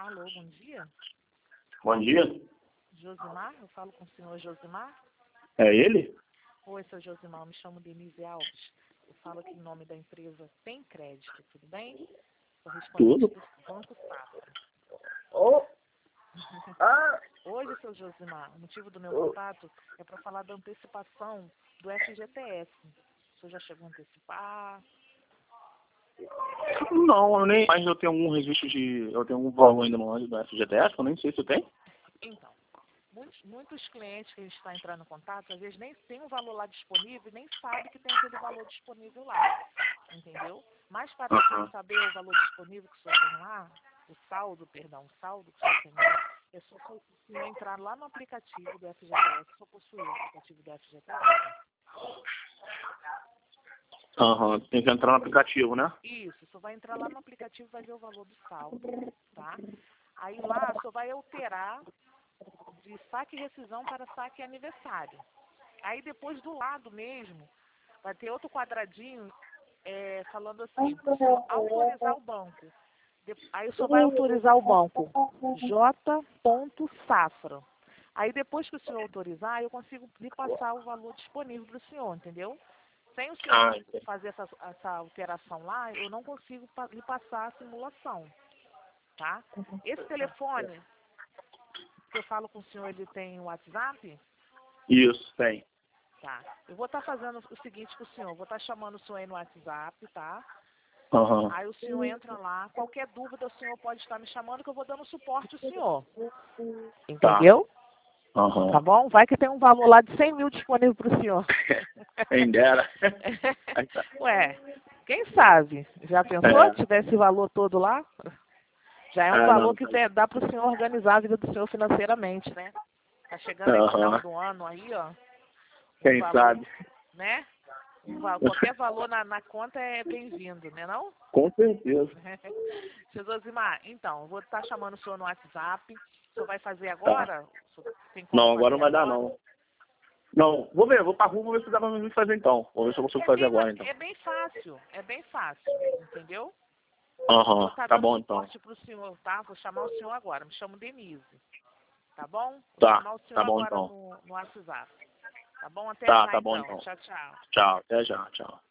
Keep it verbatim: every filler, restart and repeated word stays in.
Alô, bom dia. Bom dia. Josimar, eu falo com o senhor Josimar. É ele? Oi, seu Josimar, eu me chamo Denise Alves. Eu falo aqui em nome da empresa Tem Crédito, tudo bem? Sou respondente Tudo. do Banco Safra. Oh. Ah. Hoje, seu Josimar, o motivo do meu contato é para falar da antecipação do F G T S. O senhor já chegou a antecipar? Não, eu nem. Mas eu tenho algum registro de. Eu tenho algum valor ainda no do F G T S, eu nem sei se eu tenho. Então, muitos, muitos clientes que a gente está entrando em contato, às vezes nem tem o valor lá disponível e nem sabe que tem aquele valor disponível lá. Entendeu? Mas para o senhor saber o valor disponível que o senhor tem lá, o saldo, perdão, o saldo que o senhor tem lá, é só o senhor entrar lá no aplicativo do F G T S, só possuir o aplicativo do F G T S. Aham, uhum. Tem que entrar no aplicativo, né? Isso, só vai entrar lá no aplicativo e vai ver o valor do saldo, tá? Aí lá só vai alterar de saque e rescisão para saque e aniversário. Aí depois do lado mesmo, vai ter outro quadradinho é, falando assim, para o senhor autorizar o banco. De, aí só vai autorizar o banco J. Safra. Aí depois que o senhor autorizar, eu consigo lhe passar o valor disponível para o senhor, entendeu? Sem o senhor Ah, fazer essa, essa alteração lá, eu não consigo pa lhe passar a simulação, tá? Esse telefone que eu falo com o senhor, ele tem WhatsApp? Isso, tem. Tá. Eu vou estar fazendo o seguinte com o senhor, vou estar chamando o senhor aí no WhatsApp, tá? Uhum. Aí o senhor entra lá, qualquer dúvida o senhor pode estar me chamando que eu vou dando suporte ao senhor. Entendeu? Tá. Uhum. Tá bom? Vai que tem um valor lá de cem mil disponível para o senhor. Quem dera. Ué, quem sabe? Já pensou É. se tivesse esse valor todo lá? Já é um Ah, valor não. que tem, dá para o senhor organizar a vida do senhor financeiramente, né? Tá chegando aí final Uhum. do ano aí, ó. Um Quem valor, sabe? né? Um, qualquer valor na, na conta é bem-vindo, né não? Com certeza. Seu Josimar, então, eu vou estar chamando o senhor no WhatsApp. O senhor vai fazer Tá. agora? O senhor tem como Não, fazer agora não vai dar, agora? não. Não, vou ver, vou pra rua, vou ver se dá pra mim fazer então. Vou ver se eu consigo É fazer bem, agora então. é bem fácil, é bem fácil, entendeu? Aham, Vou estar tá dando bom então. suporte para o senhor, tá? Vou chamar o senhor agora, me chamo Denise, tá bom? Vou Tá, chamar o senhor tá bom agora então. no, no WhatsApp, tá bom? Até Tá, já tá bom então, então. tchau, tchau. Tchau, até já, tchau.